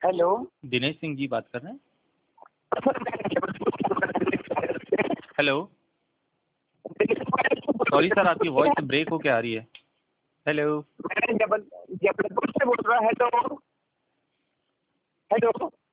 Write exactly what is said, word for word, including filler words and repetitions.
Hello, Dinesh Singh ji बात कर रहे हैं? हेलो, सॉरी सर, आपकी वॉइस ब्रेक होके आ रही है। हेलो, मैं जबल जबलपुर से बोल रहा है। Hello hello